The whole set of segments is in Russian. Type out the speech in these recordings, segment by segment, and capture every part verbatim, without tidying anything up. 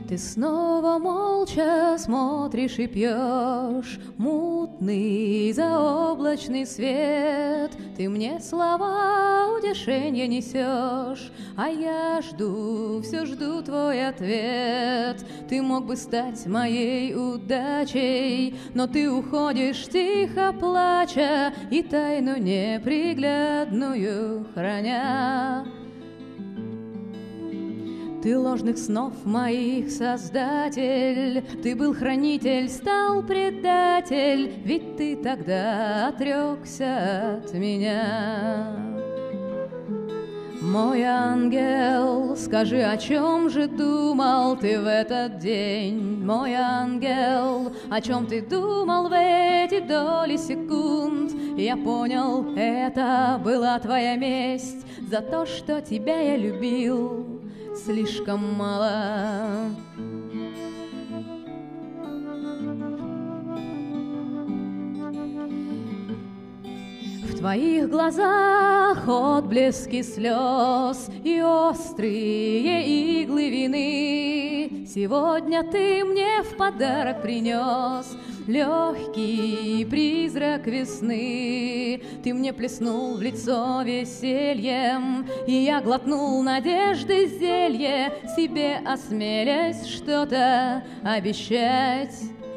Ты снова молча смотришь и пьешь мутный заоблачный свет. Ты мне слова утешения несешь, а я жду, все жду твой ответ. Ты мог бы стать моей удачей, но ты уходишь тихо плача и тайну неприглядную храня. Ты ложных снов моих создатель, ты был хранитель, стал предатель, ведь ты тогда отрекся от меня. Мой ангел, скажи, о чем же думал ты в этот день? Мой ангел, о чем ты думал в эти доли секунд? Я понял, это была твоя месть за то, что тебя я любил слишком мало. В твоих глазах отблески слез и острые иглы вины. Сегодня ты мне в подарок принес легкий призрак весны. Ты мне плеснул в лицо весельем, и я глотнул надежды зелье, себе осмелясь что-то обещать.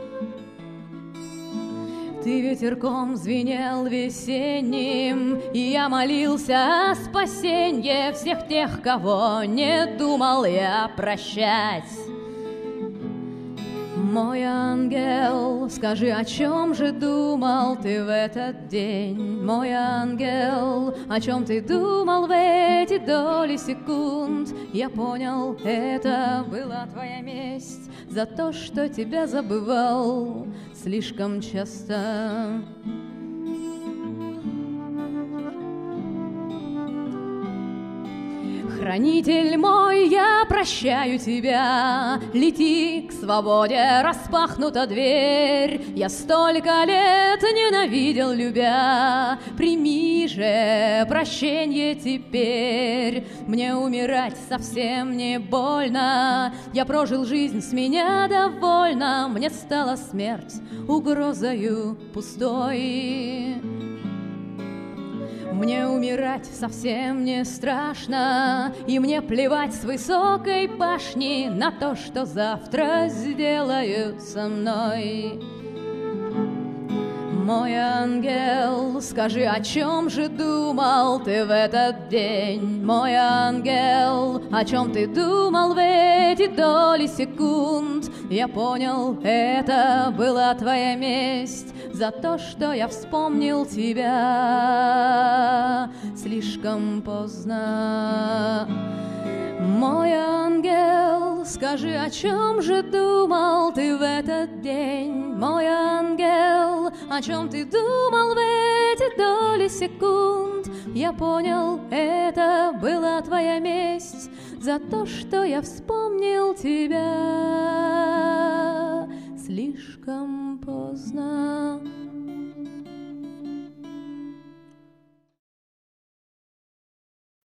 Ты ветерком звенел весенним, и я молился о спасенье всех тех, кого не думал я прощать. Мой ангел, скажи, о чем же думал ты в этот день? Мой ангел, о чем ты думал в эти доли секунд? Я понял, это была твоя месть за то, что тебя забывал слишком часто. Хранитель мой, я прощаю тебя, лети к свободе, распахнута дверь. Я столько лет ненавидел, любя, прими же прощенье теперь. Мне умирать совсем не больно, я прожил жизнь, с меня довольна. Мне стала смерть угрозою пустой. Мне умирать совсем не страшно, и мне плевать с высокой башни на то, что завтра сделают со мной. Мой ангел, скажи, о чем же думал ты в этот день? Мой ангел, о чем ты думал в эти доли секунд? Я понял, это была твоя месть за то, что я вспомнил тебя слишком поздно. Мой ангел, скажи, о чем же думал ты в этот день? Мой ангел, о чем ты думал в эти доли секунд? Я понял, это была твоя месть за то, что я вспомнил тебя слишком поздно.